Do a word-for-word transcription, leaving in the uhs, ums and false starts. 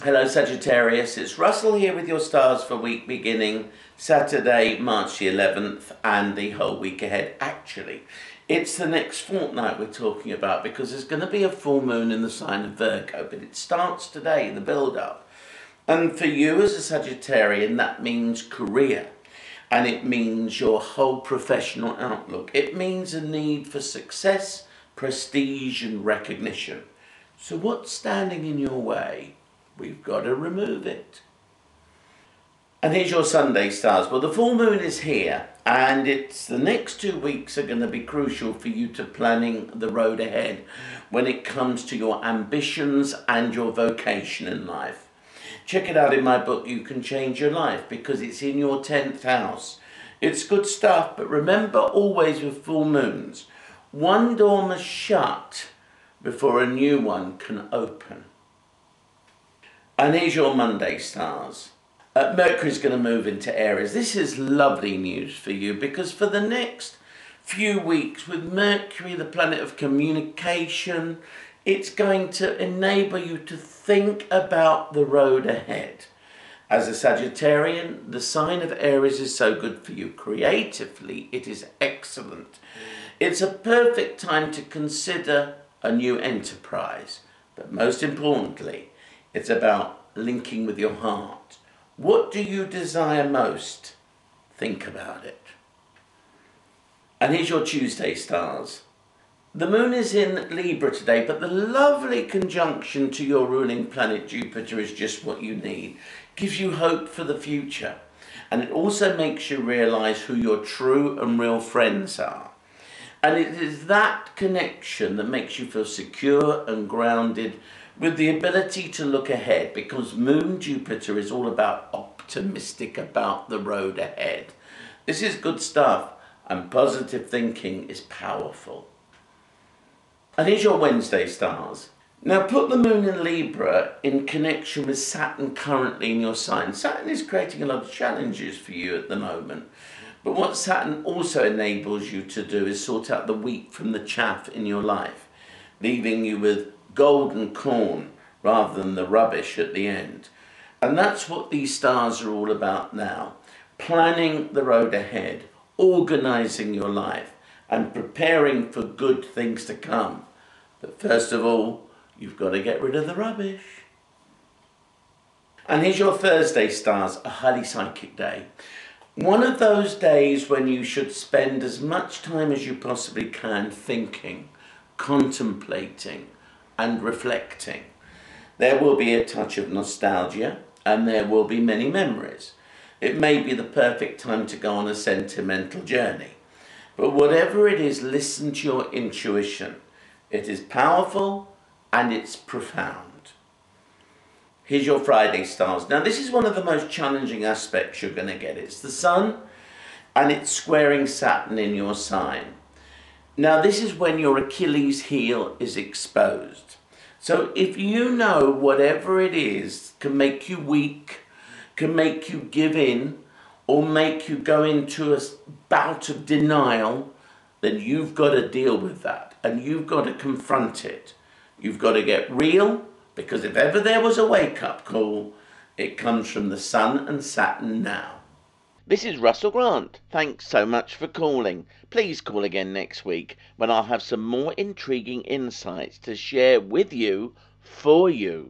Hello Sagittarius, it's Russell here with your stars for week beginning Saturday, March the eleventh and the whole week ahead. Actually, it's the next fortnight we're talking about because there's going to be a full moon in the sign of Virgo, but it starts today, the build-up. And for you as a Sagittarian, that means career. And it means your whole professional outlook. It means a need for success, prestige and recognition. So what's standing in your way? We've got to remove it. And here's your Sunday stars. Well, the full moon is here, and it's the next two weeks are going to be crucial for you to planning the road ahead when it comes to your ambitions and your vocation in life. Check it out in my book, You Can Change Your Life, because it's in your tenth house. It's good stuff, but remember always with full moons, one door must shut before a new one can open. And here's your Monday stars. Uh, Mercury's going to move into Aries. This is lovely news for you because for the next few weeks with Mercury, the planet of communication, it's going to enable you to think about the road ahead. As a Sagittarian, the sign of Aries is so good for you. Creatively, it is excellent. It's a perfect time to consider a new enterprise. But most importantly, it's about linking with your heart. What do you desire most? Think about it. And here's your Tuesday stars. The moon is in Libra today, but the lovely conjunction to your ruling planet Jupiter is just what you need. Gives you hope for the future. And it also makes you realize who your true and real friends are. And it is that connection that makes you feel secure and grounded with the ability to look ahead, because Moon Jupiter is all about optimistic about the road ahead. This is good stuff, and positive thinking is powerful. And here's your Wednesday stars. Now put the moon in Libra in connection with Saturn currently in your sign. Saturn is creating a lot of challenges for you at the moment. But what Saturn also enables you to do is sort out the wheat from the chaff in your life, leaving you with golden corn rather than the rubbish at the end. And that's what these stars are all about now. Planning the road ahead, organizing your life and preparing for good things to come. But first of all, you've got to get rid of the rubbish. And here's your Thursday stars, a highly psychic day. One of those days when you should spend as much time as you possibly can thinking, contemplating, and reflecting. There will be a touch of nostalgia and there will be many memories. It may be the perfect time to go on a sentimental journey. But whatever it is, listen to your intuition. It is powerful and it's profound. Here's your Friday stars. Now this is one of the most challenging aspects you're going to get. It's the Sun and it's squaring Saturn in your sign. Now this is when your Achilles heel is exposed. So if you know whatever it is can make you weak, can make you give in, or make you go into a bout of denial, then you've got to deal with that and you've got to confront it. You've got to get real, because if ever there was a wake-up call, it comes from the Sun and Saturn now. This is Russell Grant. Thanks so much for calling. Please call again next week when I'll have some more intriguing insights to share with you, for you.